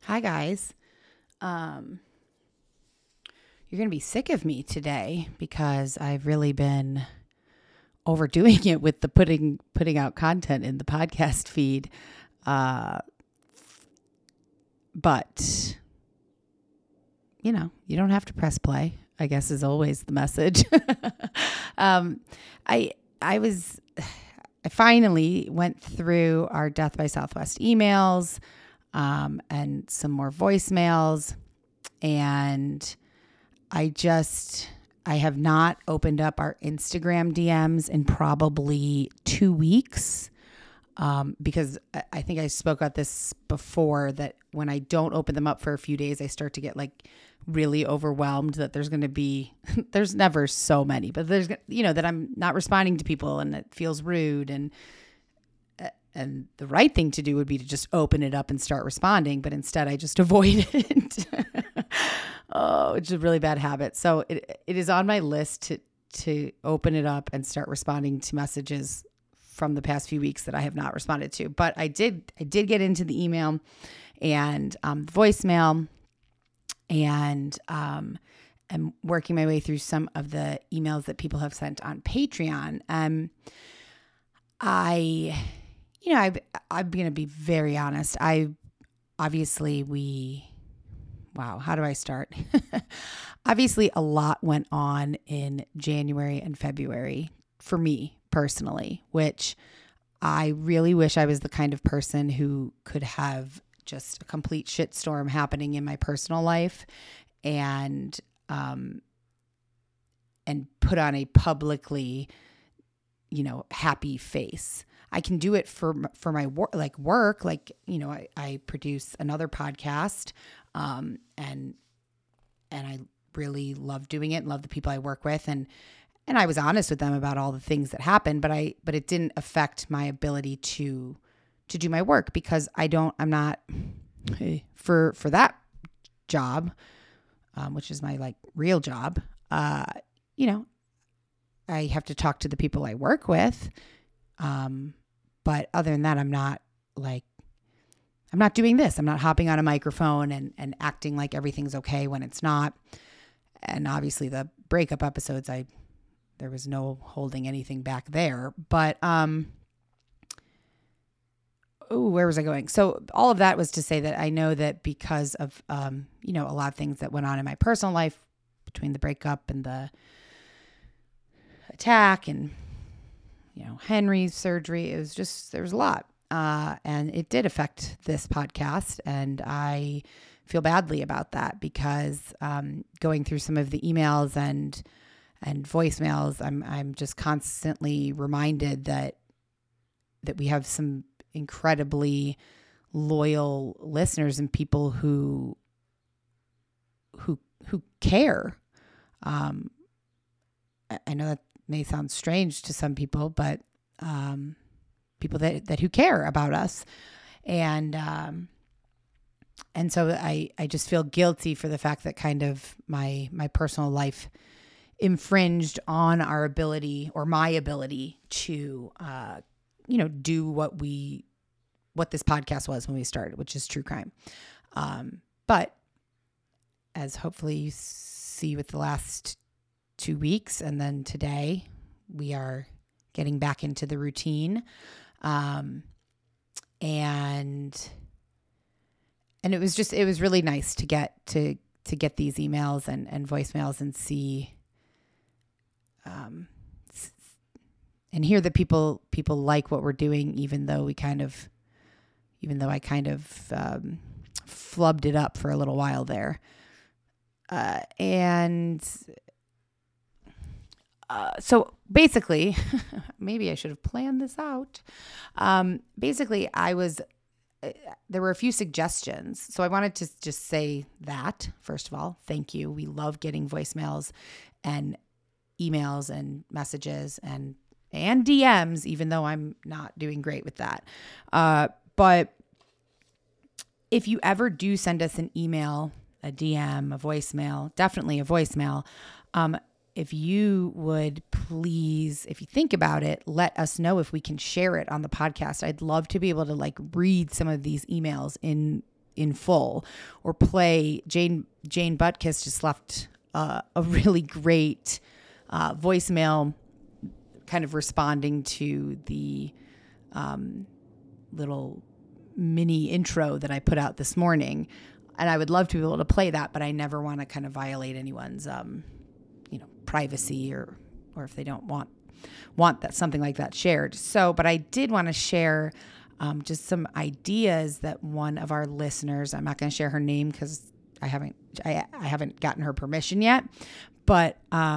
Hi guys. Um, you're going to be sick of me today because I've really been overdoing it with the putting out content in the podcast feed. But you don't have to press play, I guess is always the message. um, I I was I finally went through our Death by Southwest emails and some more voicemails. And I have not opened up our Instagram DMs in probably 2 weeks. Because I think I spoke about this before, that when I don't open them up for a few days, I start to get like really overwhelmed that there's going to be, there's never so many, but there's, that I'm not responding to people and it feels rude. And the right thing to do would be to just open it up and start responding. But instead I just avoid it. Oh, it's a really bad habit. So it is on my list to open it up and start responding to messages from the past few weeks that I have not responded to. But I did get into the email and voicemail, and I'm working my way through some of the emails that people have sent on Patreon. I'm going to be very honest. Wow, how do I start? Obviously, a lot went on in January and February for me personally, which I really wish I was the kind of person who could have just a complete shitstorm happening in my personal life and put on a publicly, happy face. I can do it for my work, I produce another podcast, and I really love doing it and love the people I work with. And I was honest with them about all the things that happened, but it didn't affect my ability to do my work, because I'm not for that job, which is my like real job. I have to talk to the people I work with. But other than that, I'm not doing this. I'm not hopping on a microphone and acting like everything's okay when it's not. And obviously the breakup episodes, there was no holding anything back there. But, where was I going? So all of that was to say that I know that because of, a lot of things that went on in my personal life between the breakup and the attack and, Henry's surgery, there was a lot. And it did affect this podcast. And I feel badly about that because, going through some of the emails and voicemails, I'm just constantly reminded that we have some incredibly loyal listeners and people who care. I know that may sound strange to some people, but people that who care about us, and so I just feel guilty for the fact that kind of my personal life infringed on our ability, or my ability, to do what this podcast was when we started, which is true crime. But as hopefully you see with the last 2 weeks and then today, we are getting back into the routine. And it was really nice to get these emails and voicemails and see, and hear that people like what we're doing, even though I kind of flubbed it up for a little while there. So basically, maybe I should have planned this out. Basically, there were a few suggestions. So I wanted to just say that, first of all, thank you. We love getting voicemails and emails and messages and DMs, even though I'm not doing great with that. But if you ever do send us an email, a DM, a voicemail, definitely a voicemail, if you would please, if you think about it, let us know if we can share it on the podcast. I'd love to be able to read some of these emails in in full, or play. Jane Butkus just left a really great voicemail, kind of responding to the little mini intro that I put out this morning. And I would love to be able to play that, but I never want to kind of violate anyone's, privacy or if they don't want that something like that shared. So, but I did want to share just some ideas that one of our listeners, I'm not going to share her name because I haven't gotten her permission yet, but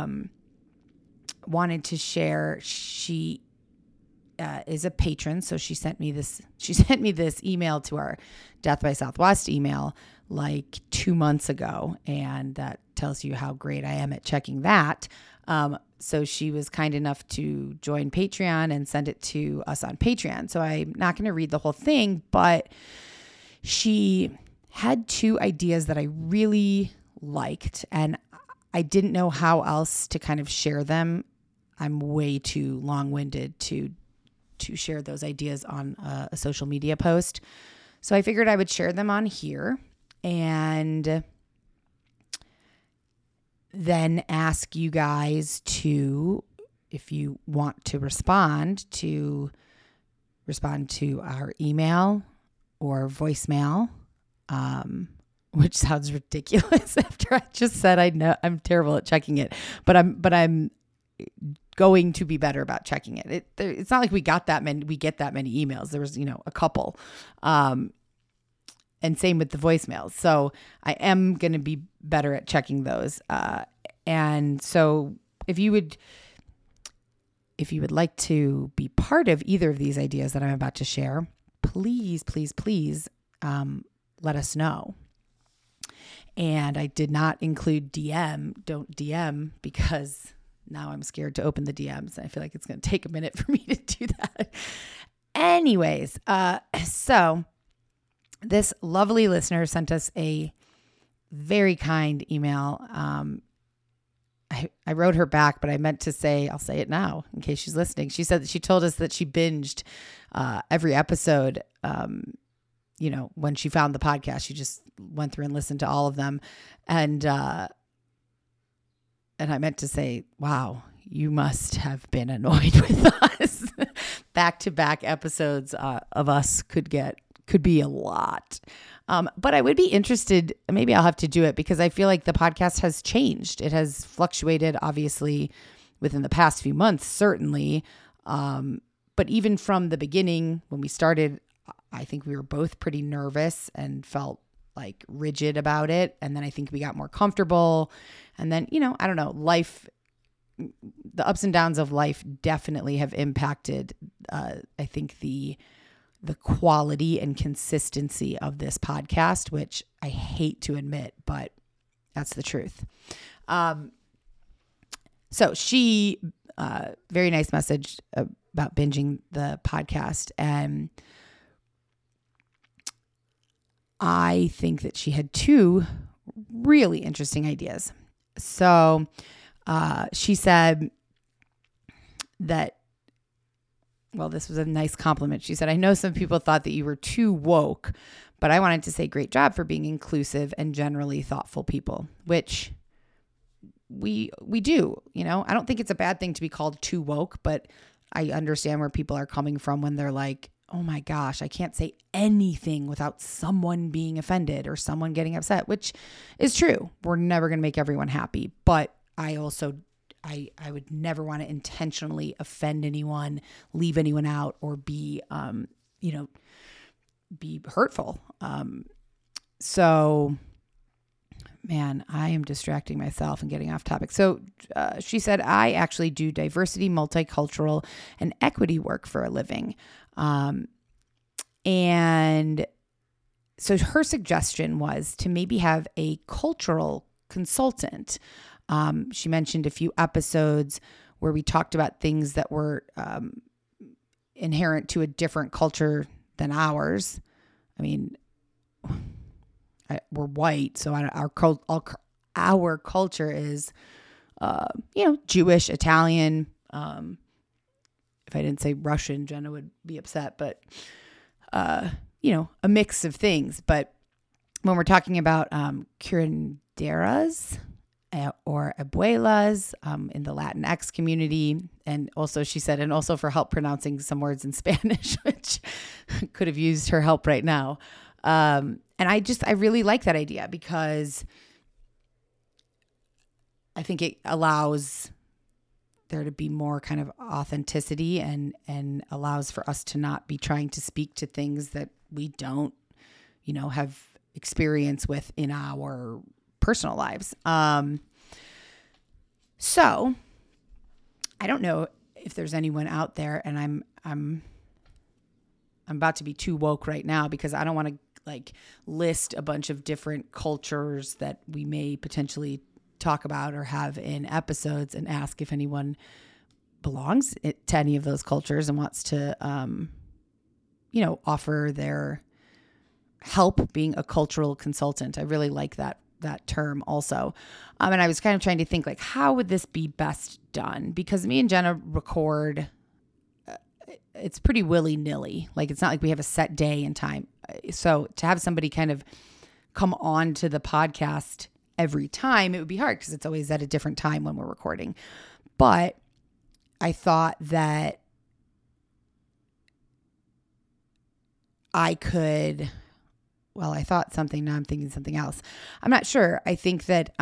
wanted to share. She is a patron, so she sent me this email to our Death by Southwest email like 2 months ago, and that tells you how great I am at checking that. So she was kind enough to join Patreon and send it to us on Patreon. So I'm not going to read the whole thing, but she had 2 ideas that I really liked, and I didn't know how else to kind of share them. I'm way too long-winded to share those ideas on a social media post. So I figured I would share them on here and then ask you guys to, if you want to respond to our email or voicemail, which sounds ridiculous after I just said I know I'm terrible at checking it, but I'm going to be better about checking it. It's not like we get that many emails. There was, a couple, and same with the voicemails. So I am going to be better at checking those. And so if you would like to be part of either of these ideas that I'm about to share, please, let us know. And I did not include don't DM, because now I'm scared to open the DMs. I feel like it's going to take a minute for me to do that. Anyways, so this lovely listener sent us a very kind email. I wrote her back, but I meant to say, I'll say it now in case she's listening. She said that she told us that she binged every episode. When she found the podcast, she just went through and listened to all of them. And I meant to say, wow, you must have been annoyed with us. Back-to-back episodes of us could be a lot. But I would be interested, maybe I'll have to do it, because I feel like the podcast has changed. It has fluctuated, obviously, within the past few months, certainly. But even from the beginning, when we started, I think we were both pretty nervous and felt like rigid about it. And then I think we got more comfortable. And then, I don't know, life, the ups and downs of life definitely have impacted, I think, the quality and consistency of this podcast, which I hate to admit, but that's the truth. So she, very nice message about binging the podcast. And I think that she had 2 really interesting ideas. So she said that, well, this was a nice compliment. She said, I know some people thought that you were too woke, but I wanted to say great job for being inclusive and generally thoughtful people, which we do. I don't think it's a bad thing to be called too woke, but I understand where people are coming from when they're like, oh my gosh, I can't say anything without someone being offended or someone getting upset, which is true. We're never going to make everyone happy. But I also, I would never want to intentionally offend anyone, leave anyone out, or be, be hurtful. So man, I am distracting myself and getting off topic. So she said, I actually do diversity, multicultural, and equity work for a living. And so her suggestion was to maybe have a cultural consultant. She mentioned a few episodes where we talked about things that were inherent to a different culture than ours. I mean, we're white, so our culture is, Jewish, Italian. If I didn't say Russian, Jenna would be upset, but, a mix of things. But when we're talking about curanderas or abuelas in the Latinx community. And also she said, and also for help pronouncing some words in Spanish, which could have used her help right now. And I really like that idea because I think it allows there to be more kind of authenticity and allows for us to not be trying to speak to things that we don't, have experience with in our personal lives. So I don't know if there's anyone out there, and I'm about to be too woke right now because I don't want to list a bunch of different cultures that we may potentially talk about or have in episodes and ask if anyone belongs to any of those cultures and wants to, offer their help being a cultural consultant. I really like that term also. And I was kind of trying to think how would this be best done? Because me and Jenna record, it's pretty willy-nilly. It's not like we have a set day and time. So to have somebody kind of come on to the podcast every time, it would be hard because it's always at a different time when we're recording. But I thought that I thought something, now I'm thinking something else. I'm not sure. I think that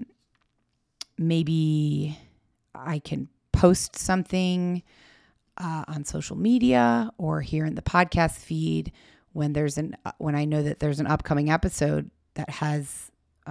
maybe I can post something on social media or here in the podcast feed when I know that there's an upcoming episode that has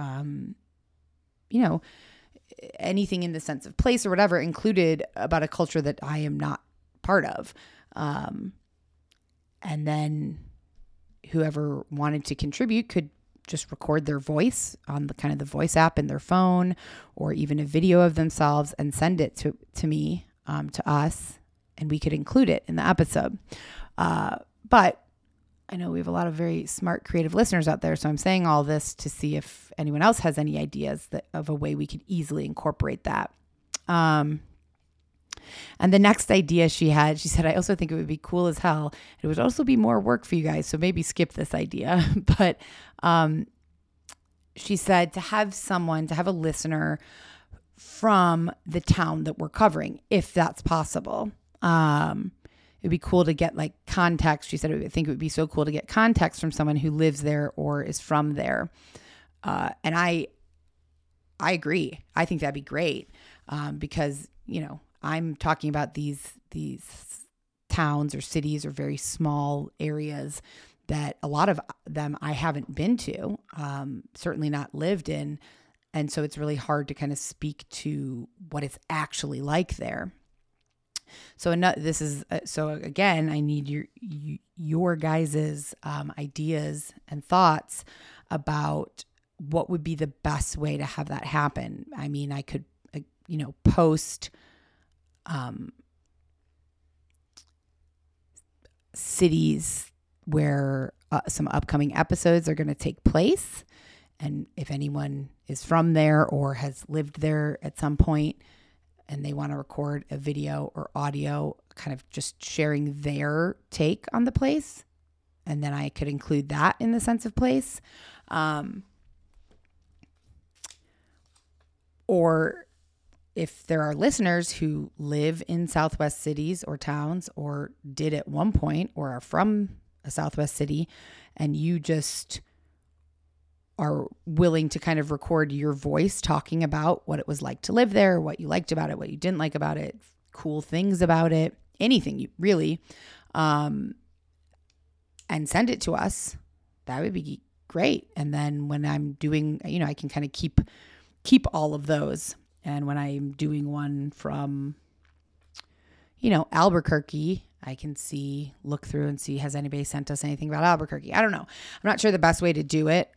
anything in the sense of place or whatever included about a culture that I am not part of. And then whoever wanted to contribute could just record their voice on the voice app in their phone, or even a video of themselves and send it to me, to us, and we could include it in the episode. But I know we have a lot of very smart, creative listeners out there. So I'm saying all this to see if anyone else has any ideas of a way we could easily incorporate that. And the next idea she said, I also think it would be cool as hell. It would also be more work for you guys. So maybe skip this idea. But she said to have a listener from the town that we're covering, if that's possible. It'd be cool to get context. She said, I think it would be so cool to get context from someone who lives there or is from there. And I agree. I think that'd be great. Because, I'm talking about these towns or cities or very small areas that a lot of them I haven't been to, certainly not lived in. And so it's really hard to kind of speak to what it's actually like there. So again, I need your guys's ideas and thoughts about what would be the best way to have that happen. I mean, I could, post cities where some upcoming episodes are going to take place. And if anyone is from there or has lived there at some point, and they want to record a video or audio kind of just sharing their take on the place, and then I could include that in the sense of place. Or if there are listeners who live in Southwest cities or towns or did at one point or are from a Southwest city, and you just are willing to kind of record your voice talking about what it was like to live there, what you liked about it, what you didn't like about it, cool things about it, anything you really, and send it to us, that would be great. And then when I'm doing, I can kind of keep all of those. And when I'm doing one from, Albuquerque, I can look through and see, has anybody sent us anything about Albuquerque? I don't know. I'm not sure the best way to do it.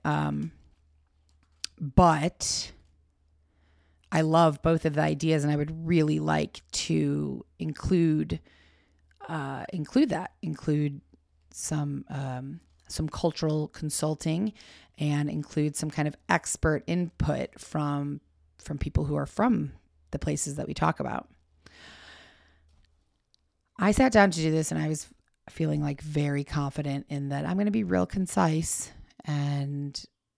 But I love both of the ideas, and I would really like to include some cultural consulting and include some kind of expert input from people who are from the places that we talk about. I sat down to do this and I was feeling very confident in that I'm going to be real concise and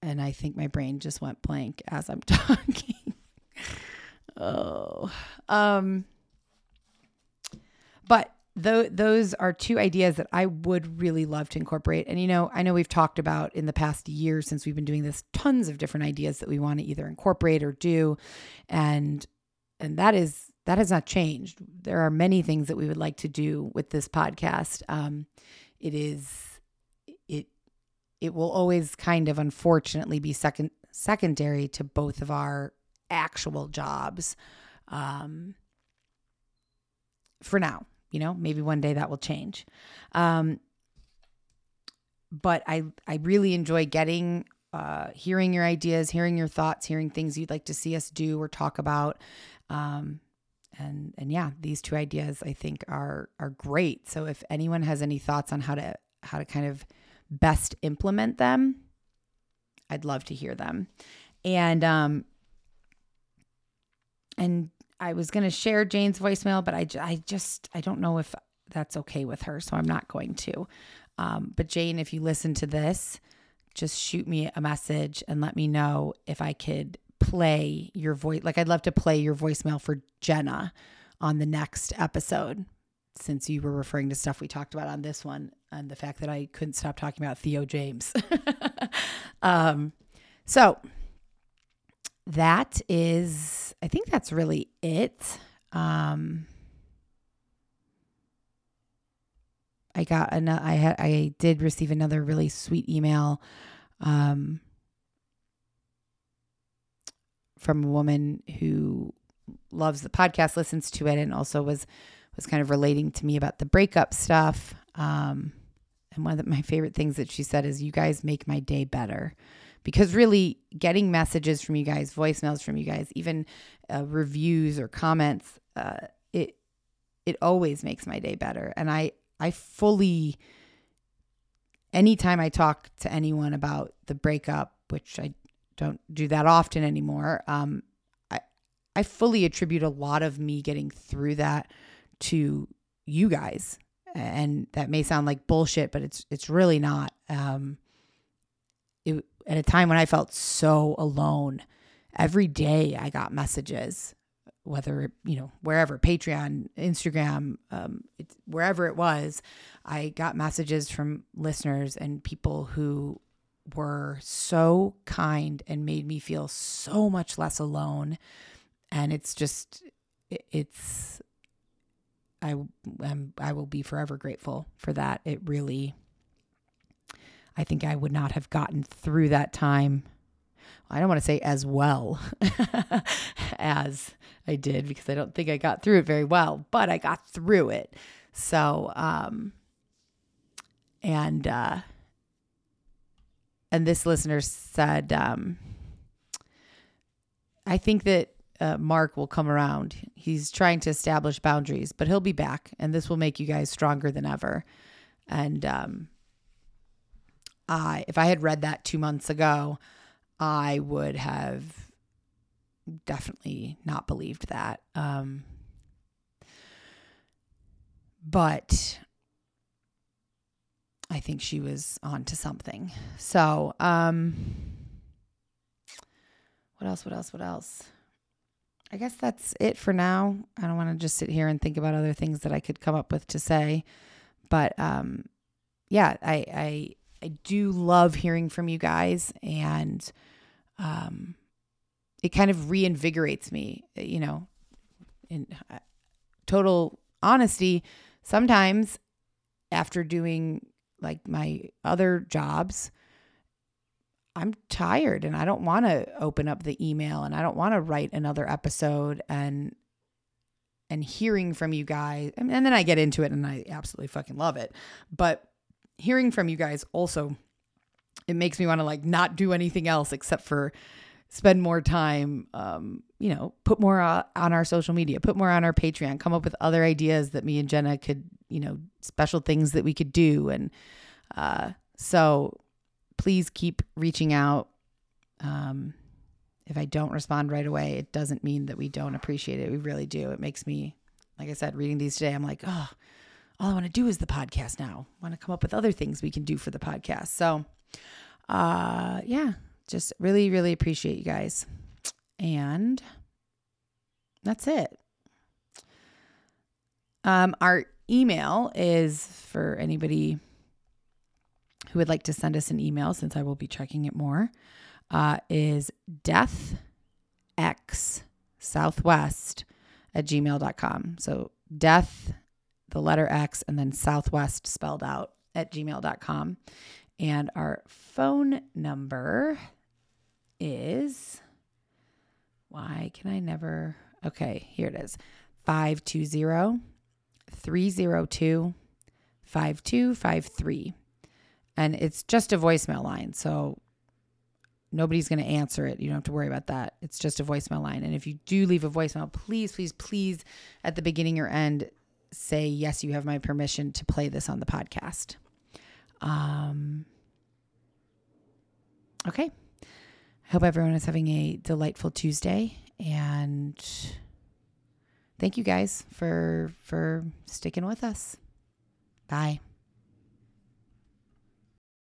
And I think my brain just went blank as I'm talking. But those are two ideas that I would really love to incorporate. And, I know we've talked about in the past year since we've been doing this, tons of different ideas that we want to either incorporate or do. And that has not changed. There are many things that we would like to do with this podcast. It will always kind of unfortunately be secondary to both of our actual jobs. For now, maybe one day that will change. But I really enjoy hearing your ideas, hearing your thoughts, hearing things you'd like to see us do or talk about. And yeah, these two ideas I think are great. So if anyone has any thoughts on how to kind of best implement them, I'd love to hear them. And I was going to share Jane's voicemail, but I don't know if that's okay with her. So I'm not going to. But Jane, if you listen to this, just shoot me a message and let me know if I could play your voice. Like, I'd love to play your voicemail for Jenna on the next episode, since you were referring to stuff we talked about on this one and the fact that I couldn't stop talking about Theo James. So I think that's really it. I did receive another really sweet email, from a woman who loves the podcast, listens to it, and also was kind of relating to me about the breakup stuff. And one of my favorite things that she said is, "You guys make my day better." Because really getting messages from you guys, voicemails from you guys, even reviews or comments, it always makes my day better. And I fully, anytime I talk to anyone about the breakup, which I don't do that often anymore, I fully attribute a lot of me getting through that to you guys. And that may sound like bullshit, but it's really not. At a time when I felt so alone, every day I got messages, whether, wherever, Patreon, Instagram, wherever it was, I got messages from listeners and people who were so kind and made me feel so much less alone. And I will be forever grateful for that. I think I would not have gotten through that time. I don't want to say as well as I did, because I don't think I got through it very well, but I got through it. So, and this listener said, I think that Mark will come around. He's trying to establish boundaries, but he'll be back, and this will make you guys stronger than ever. And if I had read that 2 months ago, I would have definitely not believed that. But I think she was onto something. So, what else? I guess that's it for now. I don't want to just sit here and think about other things that I could come up with to say. But yeah, I do love hearing from you guys, and it kind of reinvigorates me, in total honesty. Sometimes after doing like my other jobs, I'm tired and I don't want to open up the email and I don't want to write another episode, and hearing from you guys. And then I get into it and I absolutely fucking love it. But hearing from you guys also, it makes me want to like not do anything else except for spend more time, put more on our social media, put more on our Patreon, come up with other ideas that me and Jenna could, special things that we could do. And so please keep reaching out. If I don't respond right away, it doesn't mean that we don't appreciate it. We really do. It makes me, like I said, reading these today, I'm like, oh, all I want to do is the podcast now. I want to come up with other things we can do for the podcast. So, yeah, just really, really appreciate you guys. And that's it. Our email is, for anybody who would like to send us an email, since I will be checking it more, is deathxsouthwest@gmail.com. So death, the letter X, and then southwest spelled out @gmail.com. And our phone number is, why can I never, okay, here it is, 520-302-5253. And it's just a voicemail line, so nobody's going to answer it. You don't have to worry about that. It's just a voicemail line. And if you do leave a voicemail, please, please, please, at the beginning or end, say, yes, you have my permission to play this on the podcast. Okay. I hope everyone is having a delightful Tuesday. And thank you guys for sticking with us. Bye.